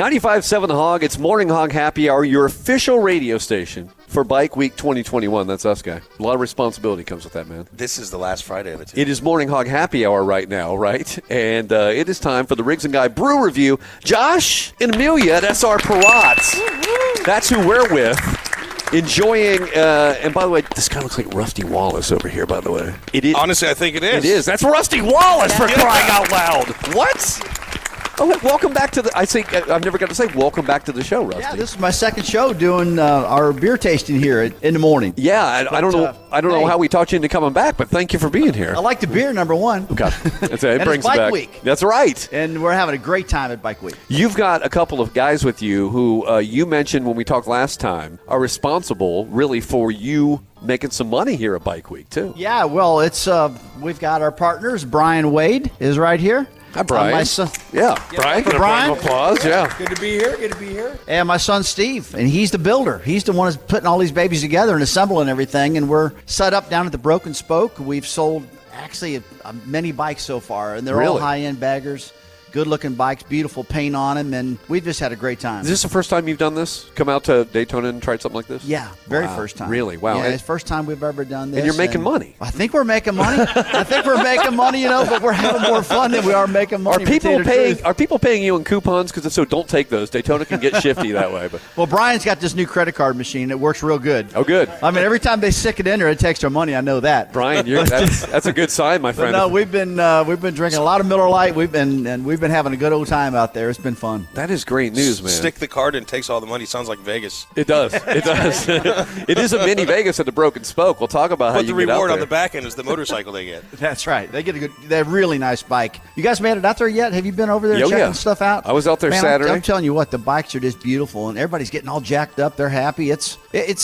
95.7 The Hog. It's Morning Hog Happy Hour, your official radio station for Bike Week 2021. That's us, guy. A lot of responsibility comes with that, man. This is the last Friday of it, too. It is Morning Hog Happy Hour right now, right? And it is time for the Riggs and Guy Brew Review. Josh and Amelia at SR Parats. That's who we're with. Enjoying, and by the way, this kind of looks like Rusty Wallace over here, by the way. It is. Honestly, I think it is. It is. That's Rusty Wallace for crying out loud. What? Oh, welcome back to the, I think, I've never got to say welcome back to the show, Rusty. Yeah, this is my second show doing our beer tasting here in the morning. Yeah, I don't know. I don't know how we talked you into coming back, but thank you for being here. I like the beer, number one. Okay, it And brings it's Bike back. Week. That's right. And we're having a great time at Bike Week. You've got a couple of guys with you who you mentioned when we talked last time are responsible, really, for you making some money here at Bike Week too. Yeah, well, it's we've got our partners. Brian Wade is right here. Hi, Brian. My son, Yeah, Brian. for Brian. Applause. Yeah. Good to be here. Good to be here. and my son Steve, and he's the builder. He's the one who's putting all these babies together and assembling everything. And we're set up down at the Broken Spoke. We've sold actually many bikes so far, and they're all Really? high-end baggers. Good-looking bikes, beautiful paint on them, and we've just had a great time. Is this the first time you've done this? Come out to Daytona and tried something like this? Yeah, very Wow. first time. Really? Wow. Yeah, it's the first time we've ever done this. And you're making money. I think we're making money. But we're having more fun than we are making money. Are to tell people you the paying? truth. Are people paying you in coupons? Because if so, don't take those. Daytona can get shifty that way. But Well, Brian's got this new credit card machine that works real good. oh, good, I mean, every time they stick it in there, it takes their money. I know that. Brian. That's a good sign, my But friend. no, we've been drinking a lot of Miller Lite. We've been having a good old time out there. It's been fun. That is great news, man. Stick the card in, takes all the money. Sounds like Vegas. It does. It does. It is a mini Vegas at the Broken Spoke. We'll talk about how But you the get out reward there. on the back end is the motorcycle they get. That's right. They get they're a really nice bike. You guys made it out there yet? Have you been over there Yeah, checking yeah. stuff out? I was out there Man, Saturday. I'm telling you what, the bikes are just beautiful, and everybody's getting all jacked up. They're happy. It's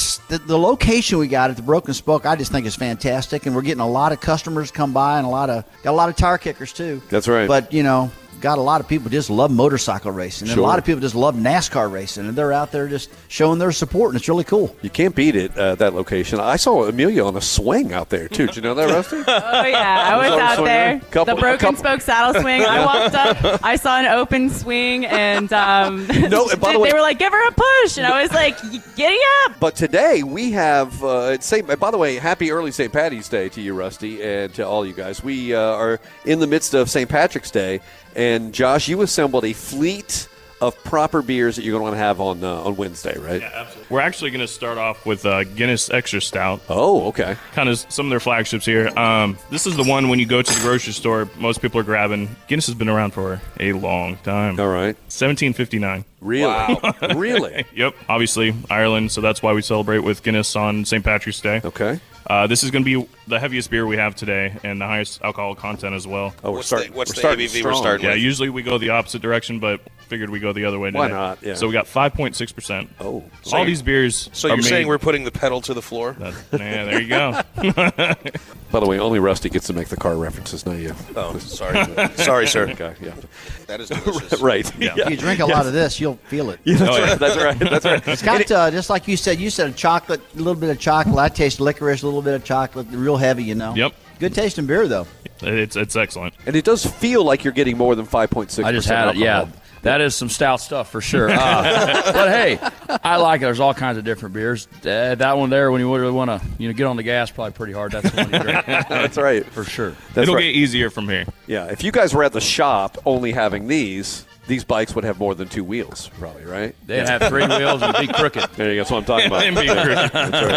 the location we got at the Broken Spoke. I just think is fantastic, and we're getting a lot of customers come by, and got a lot of tire kickers too. That's right. But got a lot of people just love motorcycle racing, and Sure. a lot of people just love NASCAR racing, and they're out there just showing their support, and it's really cool. You can't beat it, that location. I saw Amelia on a swing out there, too. Did you know that, Rusty? Oh, yeah. I was on a out swing there. there? The Broken Spoke saddle swing. I walked up. I saw an open swing, and No, and by the way- they were like, give her a push. And I was like, giddy up. But today we have, by the way, happy early St. Patty's Day to you, Rusty, and to all you guys. We are in the midst of St. Patrick's Day, and Josh, you assembled a fleet of proper beers that you're going to want to have on Wednesday, right? Yeah, absolutely. We're actually going to start off with Guinness Extra Stout. Oh, okay. Kind of some of their flagships here. This is the one when you go to the grocery store, most people are grabbing. Guinness has been around for a long time. All right. 1759. Really? Wow. Really? Yep. Obviously, Ireland, so that's why we celebrate with Guinness on St. Patrick's Day. Okay. This is going to be the heaviest beer we have today and the highest alcohol content as well. Oh, What's the we're ABV starting we're strong. starting Yeah, with? usually we go the opposite direction, but figured we go the other way today. Why not? Yeah. So we got 5.6%. Oh. All these beers So are you're saying made- we're putting the pedal to the floor? Yeah, there you go. By the way, only Rusty gets to make the car references, not you. Oh, sorry. Sorry, sir. Okay, yeah. That is delicious. Right. Yeah. If you drink a lot of this, you'll feel it. That's Oh, right. yeah. That's right. That's right. It's got just like you said a chocolate, a little bit of chocolate. I taste licorice, a little bit of chocolate, real heavy, Yep. Good tasting beer though. It's excellent. And it does feel like you're getting more than 5.6%. I just had it. Yeah, alcohol. that is some stout stuff for sure. But hey, I like it. There's all kinds of different beers. That one there, when you really want to, get on the gas, probably pretty hard. That's the one you drink That's right. for sure. That's It'll right. get easier from here. Yeah, if you guys were at the shop only having these bikes would have more than two wheels, probably, right? They'd have 3 wheels and be crooked, There you go. That's what I'm talking about. And be crooked.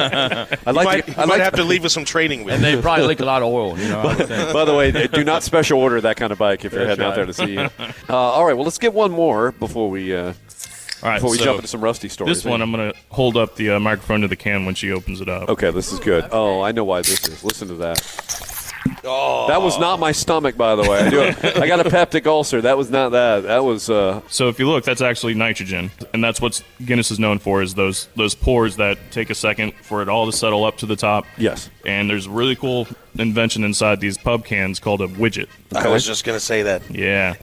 I like. You might have to leave with some training with and you. they'd probably leak a lot of oil. I would think. By the way, do not special order that kind of bike if you're That's heading out right. there to see you. All right, well, let's get one more before we All right, before we so jump into some Rusty stories. this one, I'm going to hold up the microphone to the can when she opens it up. Okay, this is good. Oh, I know why this is. Listen to that. Oh. That was not my stomach, by the way. I got a peptic ulcer. That was not that. That was. So if you look, that's actually nitrogen, and that's what Guinness is known for, is those pores that take a second for it all to settle up to the top. Yes. And there's a really cool invention inside these pub cans called a widget. I was just going to say that. Yeah.